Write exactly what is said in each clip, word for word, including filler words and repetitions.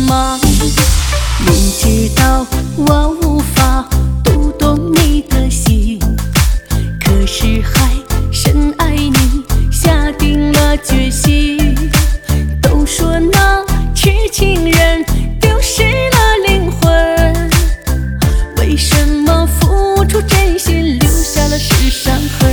忙。明知道我无法读懂你的心，可是还深爱你，下定了决心。都说那痴情人丢失了灵魂，为什么付出真心留下了是伤痕？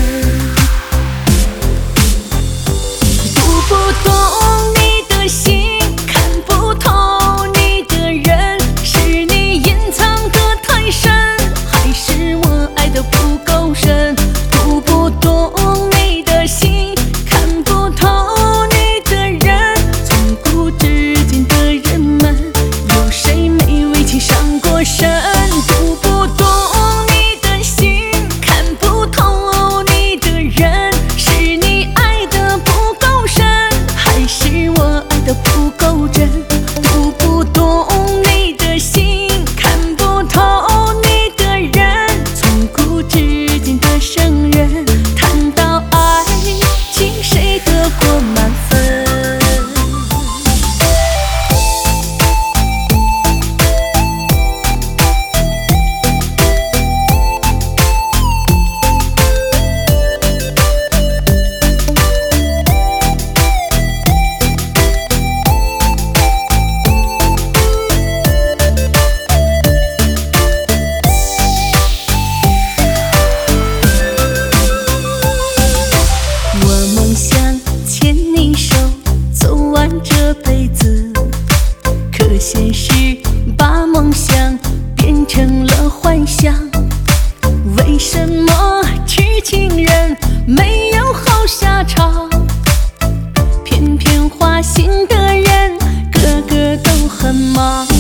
读不懂你的心，看不透你的人，是你隐藏得太深，还是我爱得不够深？读不懂你的心，看不透你的人，从古至今的人们，有谁没为情伤过身？读不懂你的心，看不透你的人，是你爱得不够深，还是我爱得不够真？读不懂你的心，看不透你的人，从古至今的圣人，谈到爱情，谁得过满分？我梦想牵你手，走完这辈子，可现实把梦想变成了幻想。为什么痴情人没有好下场？偏偏花心的人个个都很忙。